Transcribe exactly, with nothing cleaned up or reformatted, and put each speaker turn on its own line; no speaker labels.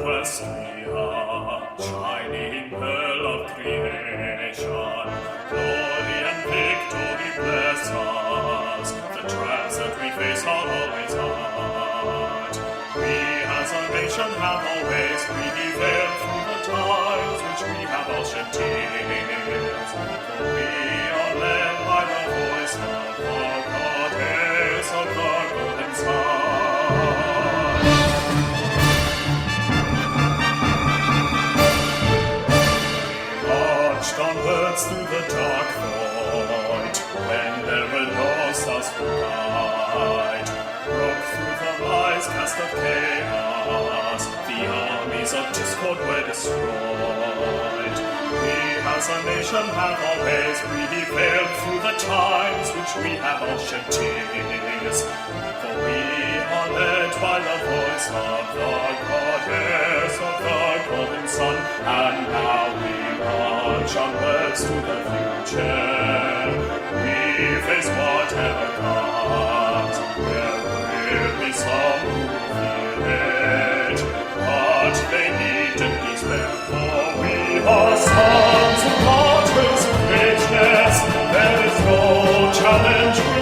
southwest we are, shining pearl of creation. Glory and victory bless us, the trials that we face are always hard. We as a nation have always prevailed through the times which we have all shed tears. For we are led by the voice of the goddess of the golden sun. Onwards through the dark void, when there were no stars to guide, broke through the lies cast of chaos, the armies of discord were destroyed. We as a nation have always prevailed through the times which we have all shed tears. For we are led by the voice of the goddess of the golden sun, and now we march onwards to the future. We face whatever comes. There will be some who feel it, but they needn't despair, for we are sons and daughters of greatness. There is no challenge